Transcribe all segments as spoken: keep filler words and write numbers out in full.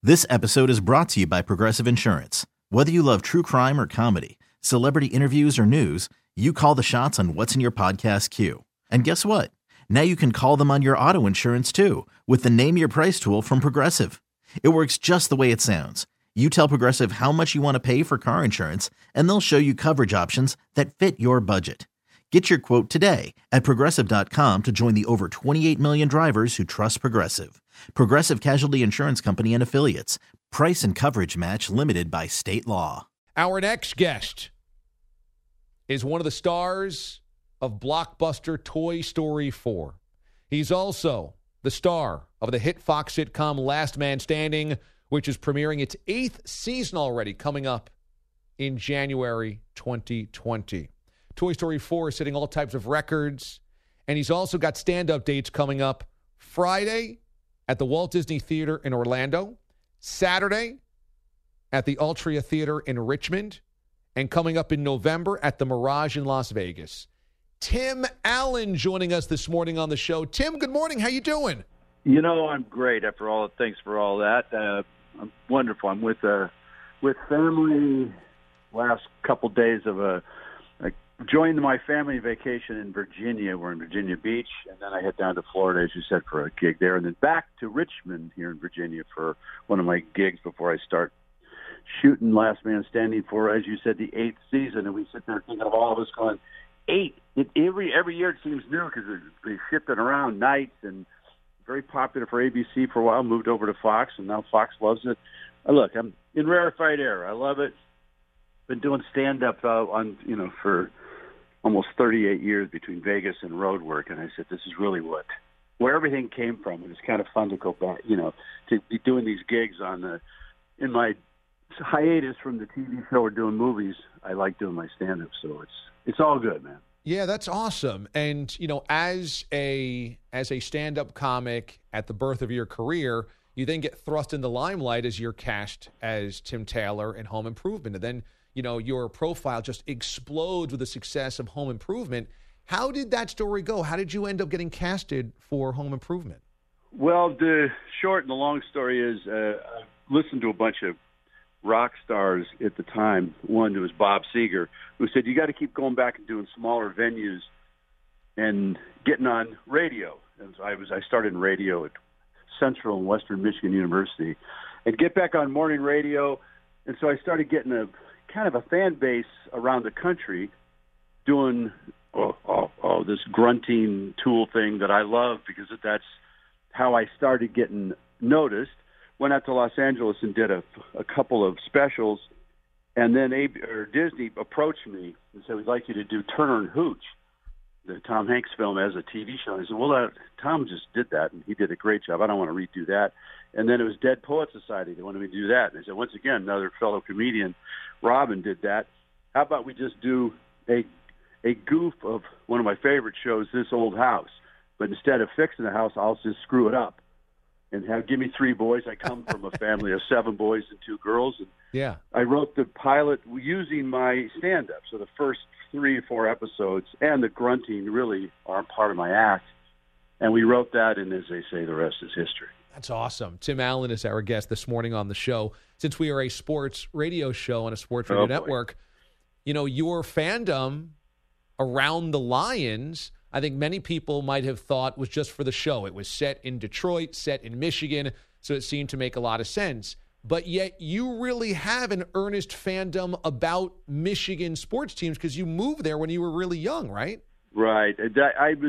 This episode is brought to you by Progressive Insurance. Whether you love true crime or comedy, celebrity interviews or news, you call the shots on what's in your podcast queue. And guess what? Now you can call them on your auto insurance too with the Name Your Price tool from Progressive. It works just the way it sounds. You tell Progressive how much you want to pay for car insurance, and they'll show you coverage options that fit your budget. Get your quote today at Progressive dot com to join the over twenty-eight million drivers who trust Progressive. Progressive Casualty Insurance Company and Affiliates. Price and coverage match limited by state law. Our next guest is one of the stars of blockbuster Toy Story four. He's also the star of the hit Fox sitcom Last Man Standing, which is premiering its eighth season already, coming up in January twenty twenty. Toy Story four is setting all types of records, and he's also got stand-up dates coming up Friday at the Walt Disney Theater in Orlando, Saturday at the Altria Theater in Richmond, and coming up in November at the Mirage in Las Vegas. Tim Allen joining us this morning on the show. Tim, good morning. How you doing? You know, I'm great. After all, thanks for all that. Uh, I'm wonderful. I'm with uh, with family. Last couple days of a, I joined my family vacation in Virginia. We're in Virginia Beach, and then I head down to Florida, as you said, for a gig there, and then back to Richmond here in Virginia for one of my gigs before I start shooting Last Man Standing for, as you said, the eighth season. And we sit there thinking of all of us going, eight. It, every every year it seems new because they shift it around nights, and very popular for A B C for a while, moved over to Fox, and now Fox loves it. Uh, look, I'm in rarefied air. I love it. Been doing stand-up uh, on, you know, for almost thirty-eight years between Vegas and road work, and I said, this is really what, where everything came from, and it's kind of fun to go back, you know, to be doing these gigs on the, in my hiatus from the T V show or doing movies. I like doing my stand-up, so it's it's all good, man. Yeah, that's awesome. And, you know, as a as a stand-up comic at the birth of your career, you then get thrust in the limelight as you're cast as Tim Taylor in Home Improvement. And then, you know, your profile just explodes with the success of Home Improvement. How did that story go? How did you end up getting casted for Home Improvement? Well, the short and the long story is uh, I listened to a bunch of rock stars at the time. One was Bob Seger, who said, you got to keep going back and doing smaller venues and getting on radio. And so I was, I started in radio at Central and Western Michigan University and get back on morning radio. And so I started getting a kind of a fan base around the country doing oh, oh, oh, this grunting Tool thing that I love because that's how I started getting noticed. Went out to Los Angeles and did a, a couple of specials, and then A B, or Disney approached me and said, we'd like you to do Turner and Hooch, the Tom Hanks film, as a T V show. And I said, well, uh, Tom just did that, and he did a great job. I don't want to redo that. And then it was Dead Poet Society. They wanted me to do that. And I said, once again, another fellow comedian, Robin, did that. How about we just do a a goof of one of my favorite shows, This Old House, but instead of fixing the house, I'll just screw it up. And have give me three boys. I come from a family of seven boys and two girls. And yeah, I wrote the pilot using my stand-up. So the first three or four episodes and the grunting really are part of my act. And we wrote that, and as they say, the rest is history. That's awesome. Tim Allen is our guest this morning on the show. Since we are a sports radio show on a sports radio oh, network, you know, your fandom around the Lions, I think many people might have thought was just for the show. It was set in Detroit, set in Michigan, so it seemed to make a lot of sense. But yet you really have an earnest fandom about Michigan sports teams because you moved there when you were really young, right? Right. I was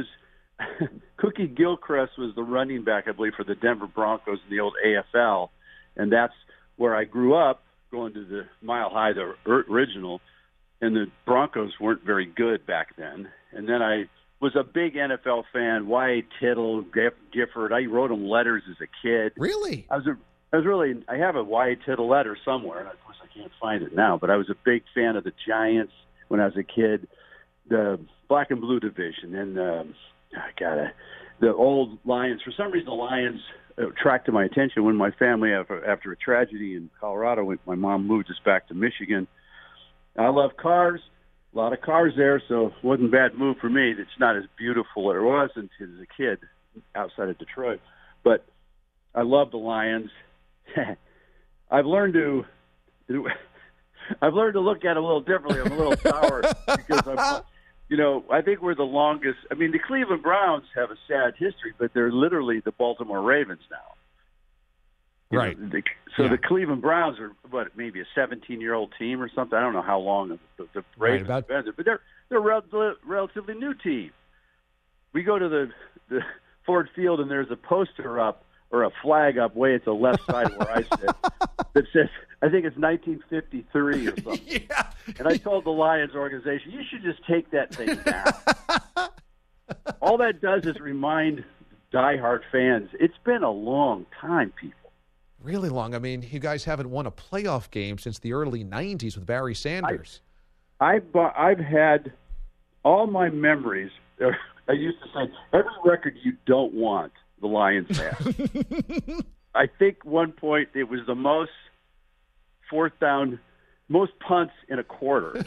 Cookie Gilchrist was the running back, I believe, for the Denver Broncos in the old A F L, and that's where I grew up, going to the Mile High, the original, and the Broncos weren't very good back then. And then I was a big N F L fan, Y A Tittle, Gifford. I wrote them letters as a kid. Really? I was a, I was really, I have a Y A Tittle letter somewhere, and of course I can't find it now, but I was a big fan of the Giants when I was a kid, the black and blue division, and um, I gotta, the old Lions. For some reason, the Lions attracted my attention when my family, after, after a tragedy in Colorado, when my mom moved us back to Michigan. I love cars. A lot of cars there, so it wasn't a bad move for me. It's not as beautiful as it was as a kid outside of Detroit. But I love the Lions. I've learned to, I've learned to look at it a little differently. I'm a little sour because I'm, you know, I think we're the longest. I mean, the Cleveland Browns have a sad history, but they're literally the Baltimore Ravens now. You right. know, the, so yeah. the Cleveland Browns are what, maybe a seventeen-year-old team or something. I don't know how long the, the Ravens right, have been there, but they're they're a rel- relatively new team. We go to the the Ford Field and there's a poster up or a flag up way at the left side where I sit that says, I think it's nineteen fifty-three or something. yeah. And I told the Lions organization, you should just take that thing down. All that does is remind diehard fans, it's been a long time, people. Really long. I mean, you guys haven't won a playoff game since the early nineties with Barry Sanders. I, I've, I've had all my memories. I used to say, every record you don't want, the Lions have. I think one point it was the most fourth down, most punts in a quarter.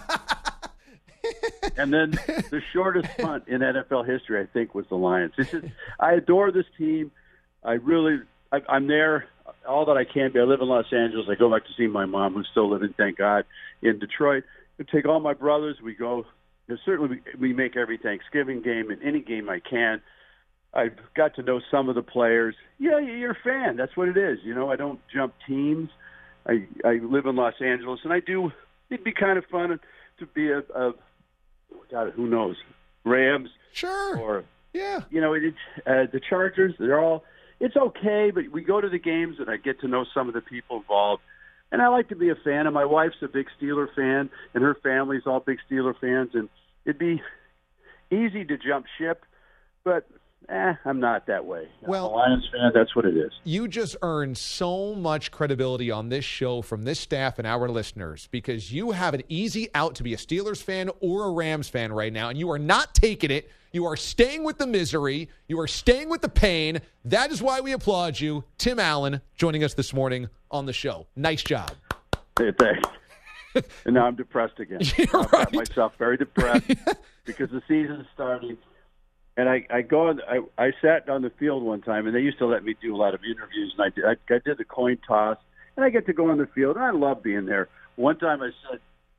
And then the shortest punt in N F L history, I think, was the Lions. This is, I adore this team. I really, I, I'm there all that I can be. I live in Los Angeles. I go back to see my mom, who's still living, thank God, in Detroit. I take all my brothers. We go. Certainly, we, we make every Thanksgiving game and any game I can. I've got to know some of the players. Yeah, you're a fan. That's what it is. You know, I don't jump teams. I I live in Los Angeles, and I do. It'd be kind of fun to be a, a God, who knows, Rams. Sure. Or yeah, you know, it, uh, the Chargers. They're all. It's okay, but we go to the games, and I get to know some of the people involved. And I like to be a fan, and my wife's a big Steeler fan, and her family's all big Steeler fans, and it'd be easy to jump ship, but eh, I'm not that way. Well, I'm a Lions fan, that's what it is. You just earned so much credibility on this show from this staff and our listeners because you have an easy out to be a Steelers fan or a Rams fan right now, and you are not taking it. You are staying with the misery. You are staying with the pain. That is why we applaud you. Tim Allen joining us this morning on the show. Nice job. Hey, thanks. And now I'm depressed again. You're I've right. got myself very depressed because the season's starting. And I, I go on, I, I sat on the field one time, and they used to let me do a lot of interviews, and I did, I, I did the coin toss, and I get to go on the field, and I love being there. One time I said,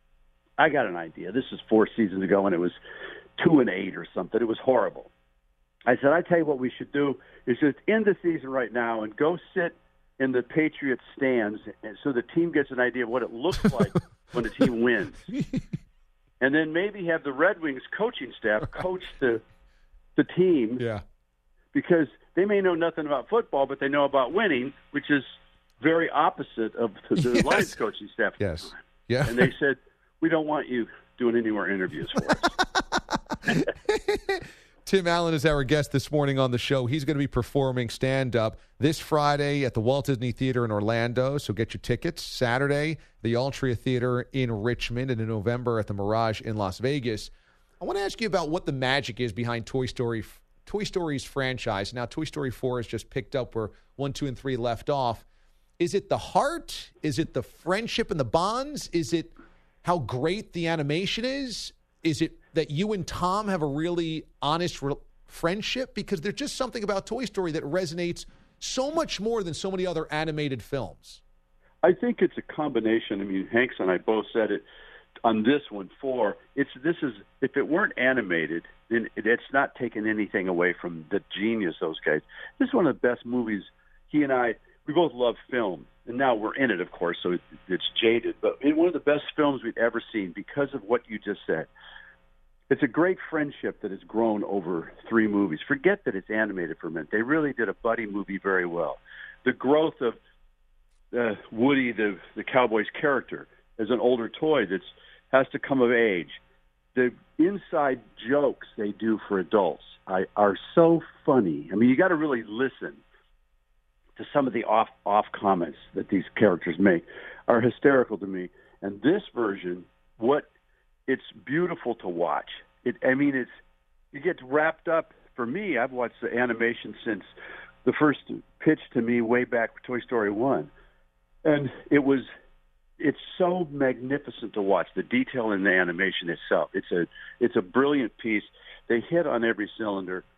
I got an idea. This is four seasons ago, and it was two and eight or something. It was horrible. I said, I tell you what we should do is just end the season right now and go sit in the Patriots stands and so the team gets an idea of what it looks like when a team wins. And then maybe have the Red Wings coaching staff coach the the team. Yeah. Because they may know nothing about football, but they know about winning, which is very opposite of the, the Yes. Lions coaching staff. Yes. Yeah. And they said, we don't want you doing any more interviews for us. Tim Allen is our guest this morning on the show. He's going to be performing stand-up this Friday at the Walt Disney Theater in Orlando, so get your tickets. Saturday, the Altria Theater in Richmond, and in November at the Mirage in Las Vegas. I want to ask you about what the magic is behind Toy Story, Toy Story's franchise. Now, Toy Story four has just picked up where one, two, and three left off. Is it the heart? Is it the friendship and the bonds? Is it how great the animation is? Is it that you and Tom have a really honest re- friendship? Because there's just something about Toy Story that resonates so much more than so many other animated films. I think it's a combination. I mean, Hanks and I both said it on this one, four. It's this is if it weren't animated, then it's not taking anything away from the genius those guys. This is one of the best movies. He and I, we both love film, and now we're in it, of course, so it, it's jaded. But it's one of the best films we've ever seen because of what you just said. It's a great friendship that has grown over three movies. Forget that it's animated for a minute. They really did a buddy movie very well. The growth of uh, Woody, the, the cowboy's character, as an older toy that has to come of age. The inside jokes they do for adults I, are so funny. I mean, you got to really listen to some of the off off comments that these characters make are hysterical to me. And this version, what it's beautiful to watch. It, I mean, it's you get wrapped up. For me, I've watched the animation since the first pitch to me way back with Toy Story one, and it was it's so magnificent to watch. The detail in the animation itself. It's a it's a brilliant piece. They hit on every cylinder.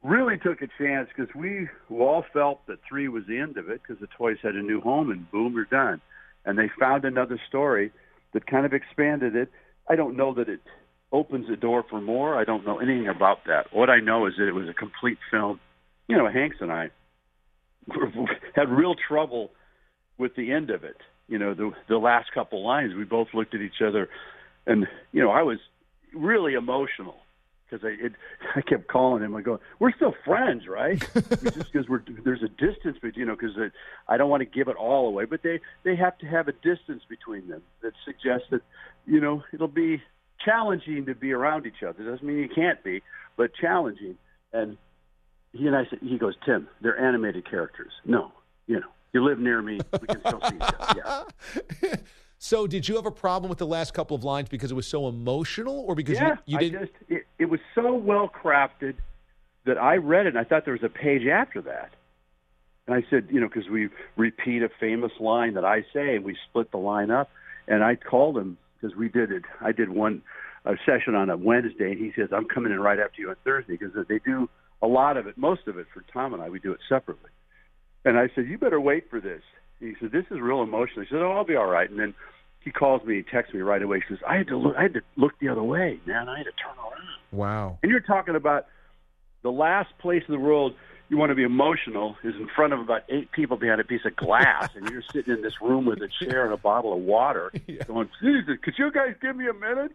really took a chance because we all felt that three was the end of it because the toys had a new home and boom, we're done. And they found another story that kind of expanded it. I don't know that it opens the door for more. I don't know anything about that. What I know is that it was a complete film. You know, Hanks and I had real trouble with the end of it. You know, the the last couple lines, we both looked at each other, and, you know, I was really emotional because I it, I kept calling him. I go, we're still friends, right? It's just because we're there's a distance between, you know, because I don't want to give it all away, but they, they have to have a distance between them that suggests that, you know, it'll be challenging to be around each other. Doesn't mean you can't be, but challenging. And he and I said, he goes, Tim, they're animated characters. No, you know, you live near me, we can still see each other. Yeah. So did you have a problem with the last couple of lines because it was so emotional, or because yeah, you, you didn't? I just, it, it was so well crafted that I read it and I thought there was a page after that. And I said, you know, because we repeat a famous line that I say, and we split the line up. And I called him because we did it. I did one a session on a Wednesday, and he says, I'm coming in right after you on Thursday because they do a lot of it, most of it for Tom and I. We do it separately. And I said, you better wait for this. He said, this is real emotional. He said, oh, I'll be all right. And then he calls me, he texts me right away. He says, I had to look, I had to look the other way, man. I had to turn around. Wow. And you're talking about the last place in the world you want to be emotional is in front of about eight people behind a piece of glass, and you're sitting in this room with a chair and a bottle of water yeah. going, Jesus, could you guys give me a minute?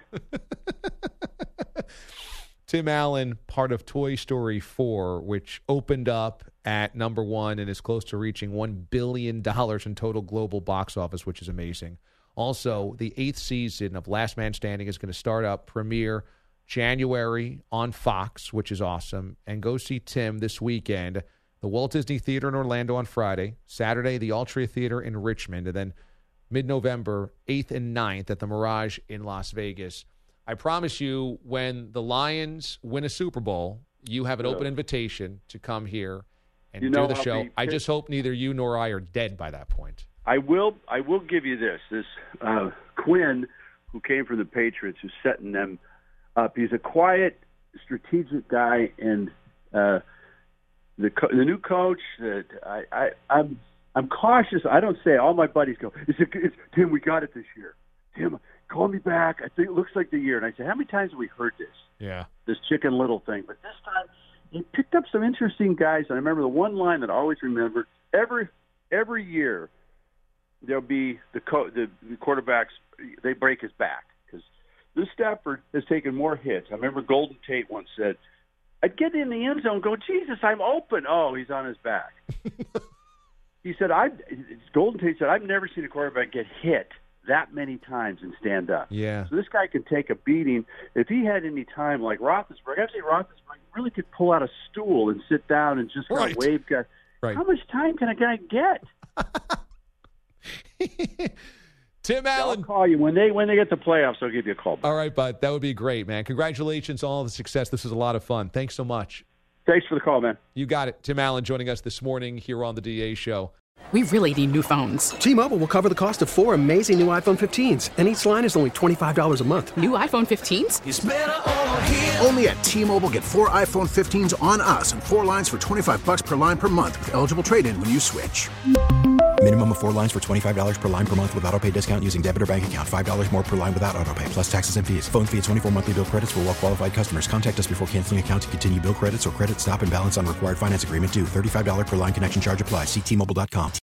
Tim Allen, part of Toy Story four, which opened up at number one and is close to reaching one billion dollars in total global box office, which is amazing. Also, the eighth season of Last Man Standing is going to start up, premiere January on Fox, which is awesome. And go see Tim this weekend, the Walt Disney Theater in Orlando on Friday, Saturday, the Altria Theater in Richmond, and then mid-November, eighth and ninth at the Mirage in Las Vegas. I promise you, when the Lions win a Super Bowl, you have an open invitation to come here and you do know, the I'll show. be- I just hope neither you nor I are dead by that point. I will I will give you this. This uh, Quinn, who came from the Patriots, who's setting them up, he's a quiet, strategic guy, and uh, the co- the new coach, that I, I, I'm I'm cautious. I don't say, all my buddies go, it's, a, it's Tim, we got it this year. Tim, call me back. I think it looks like the year. And I say, how many times have we heard this? Yeah. This Chicken Little thing. But this time, he picked up some interesting guys. And I remember the one line that I always remembered, every every year, there'll be the, co- the, the quarterbacks, they break his back. Because this Stafford has taken more hits. I remember Golden Tate once said, I'd get in the end zone and go, Jesus, I'm open. Oh, he's on his back. He said, I Golden Tate said, I've never seen a quarterback get hit that many times and stand up. Yeah. So this guy can take a beating. If he had any time, like Roethlisberger, I'd say Roethlisberger really could pull out a stool and sit down and just kind Right. of wave guys. Right. How much time can a guy get? Tim I'll Allen. call you when they when they get the playoffs. I'll give you a call back. All right, bud. That would be great, man. Congratulations on all the success. This was a lot of fun. Thanks so much. Thanks for the call, man. You got it. Tim Allen joining us this morning here on the D A Show. We really need new phones. T-Mobile will cover the cost of four amazing new iPhone fifteens, and each line is only twenty-five dollars a month. New iPhone fifteens? It's better over here. Only at T-Mobile, get four iPhone fifteens on us and four lines for twenty-five bucks per line per month with eligible trade-in when you switch. Minimum of four lines for twenty-five dollars per line per month with autopay discount using debit or bank account. five dollars more per line without autopay, plus taxes and fees. Phone fee at twenty-four monthly bill credits for well-qualified customers. Contact us before canceling account to continue bill credits or credit stop and balance on required finance agreement due. thirty-five dollars per line connection charge applies. See T Mobile dot com.